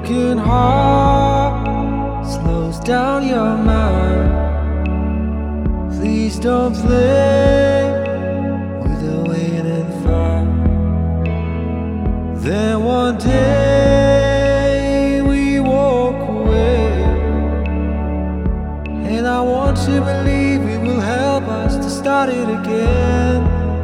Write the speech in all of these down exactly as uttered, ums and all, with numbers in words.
broken heart slows down your mind. Please don't play with the waiting fire. Then one day we walk away, and I want to believe it will help us to start it again.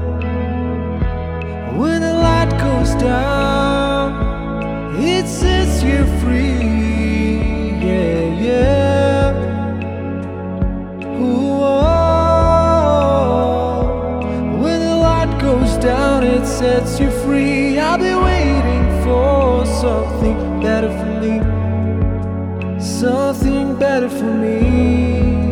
When the light goes down, it sets you free, yeah, yeah. Ooh, oh. When the light goes down, it sets you free. I've been waiting for something better for me, something better for me.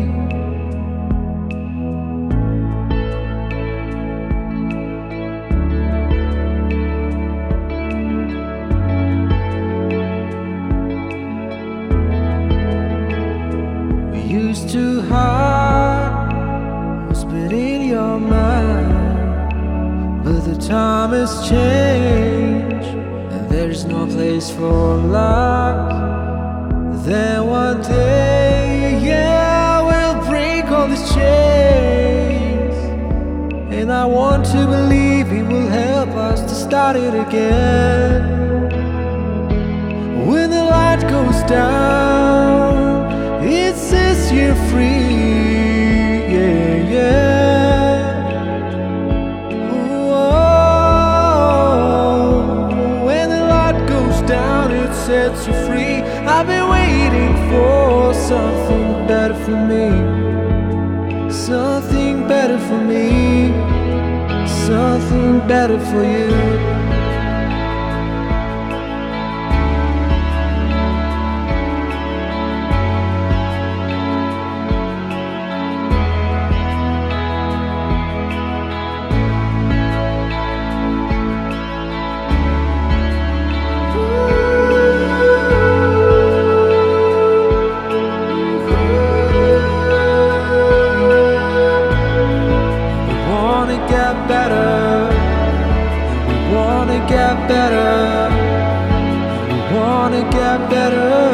Used to hide what's been in your mind, but the time has changed and there's no place for lies. Then one day, yeah, we'll break all these chains, and I want to believe it will help us to start it again. When the light goes down, it sets you free, yeah, yeah. Ooh, oh. When the light goes down, it sets you free. I've been waiting for something better for me, something better for me, something better for you. Better, we wanna get better, we wanna get better.